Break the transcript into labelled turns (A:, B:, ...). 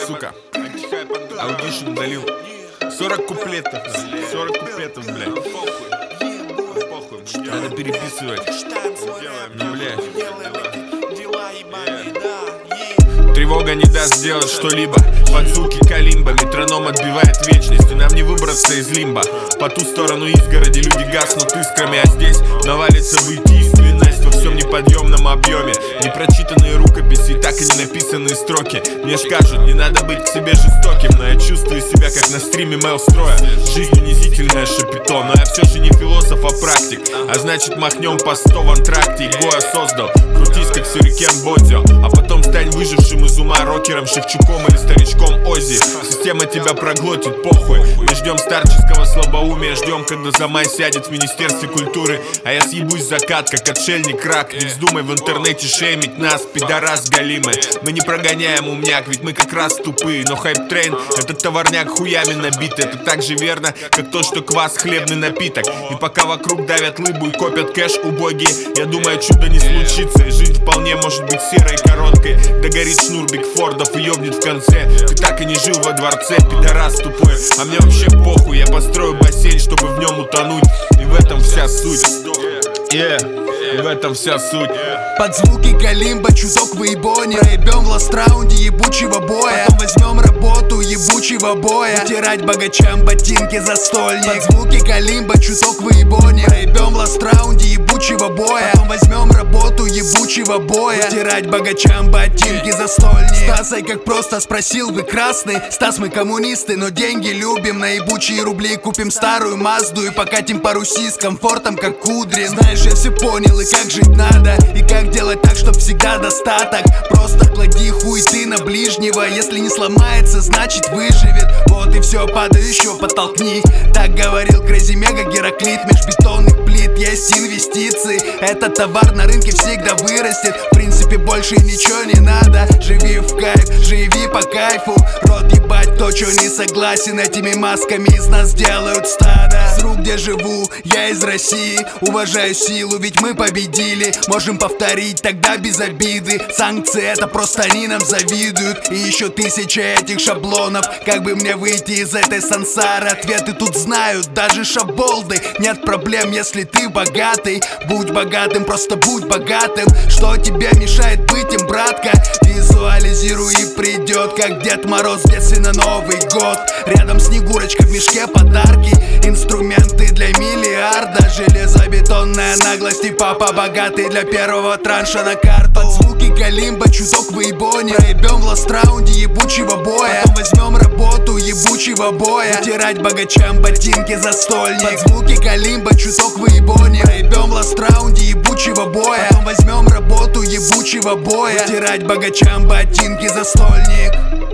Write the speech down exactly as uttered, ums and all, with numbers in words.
A: сука. Аудишн удалил. Сорок куплетов. Сорок куплетов, блядь. Надо переписывать. Ну, блядь. Тревога не даст сделать что-либо. Под звуки калимба метроном отбивает вечность, и нам не выбраться из лимба. По ту сторону изгороди люди гаснут искрами, а здесь навалится бытийственность во всем неподъемном объеме. Непрочитанные рукописи, так и не написанные строки. Мне скажут, не надо быть к себе жестоким, но я чувствую себя как на стриме Мейлстроя. Жизнь унизительная шапито, но я все же не философ, а практик. А значит махнем по сто в антракте. Его я создал, крутись как сюрикен Бодзио, а потом стань выжившим из ума рокером Шевчуком или старичком Оззи. Система тебя проглотит, похуй. Мы ждем старческого слабоумия, ждем, когда Замай сядет в Министерстве культуры. А я съебусь в закат, как отшельник рак. Не вздумай в интернете шеймить нас, пидорас галимый. Мы не прогоняем умняк, ведь мы как раз тупые. Но хайп-трейн, этот товарняк хуями набит. Это так же верно, как то, что квас хлебный напиток. И пока вокруг давят лыбу и копят кэш убогие, я думаю, чудо не случится, и жизнь вполне может быть серой и короткой. Догорит шнур Бигфордов и ёбнет в конце. Ты так и не жил во дворце, пидорас тупой. А мне вообще похуй, я построю бассейн, чтобы в нем утонуть. И в этом вся суть. Yeah. И в этом вся суть.
B: Под звуки калимба, чуток в ебоне. Проебем в ласт-раунде ебучего боя. Потом возьмем работу ебучего боя. Утирать богачам ботинки застольник. Под звуки калимба, чуток в ебоне. Проебем в ласт-раунде ебучего боя. Потом возьмем работу ебучего боя. Утирать богачам ботинки застольник. Стасой как просто спросил, вы красный? Стас, мы коммунисты, но деньги любим. На ебучие рубли купим старую Мазду и покатим по Руси с комфортом, как Кудрин. Знаешь, я все понял, и как жить надо, и как делать так, чтоб всегда достаток. Просто клади хуй ты на ближнего. Если не сломается, значит выживет. Вот и все, падай еще, подтолкни. Так говорил Crazy Mega Гераклит. Меж бетонных плит есть инвестиции. Этот товар на рынке всегда вырастет. В принципе больше ничего не надо. Живи в кайф, живи по кайфу. Рот ебать, кто чё не согласен. Этими масками из нас делают стадо. С рук, где живу, я из России. Уважаю силу, ведь мы победили. Можем повторить тогда без обиды. Санкции это просто они нам завидуют. И еще тысяча этих шаблонов. Как бы мне выйти из этой сансары? Ответы тут знают даже шаболды. Нет проблем, если ты богатый. Будь богатым, просто будь богатым. Что тебе мешает быть им, братка? Визуализируй и придет, как Дед Мороз в детстве на Новый год. Рядом Снегурочка, в мешке подарки. Инструменты для миллиарда. Железобетонная наглость и папа богатый для первого транша на карту. Под звуки калимба, чуток в ебоне. Проебем в ласт-раунде ебучего боя. Потом возьмем работу ебучего боя. Утирать богачам ботинки застольник. Под звуки калимба, чуток в ебоне. Проебем в ласт-раунде ебучего боя. Потом возьмем работу ебучего боя. Утирать богачам ботинки застольник.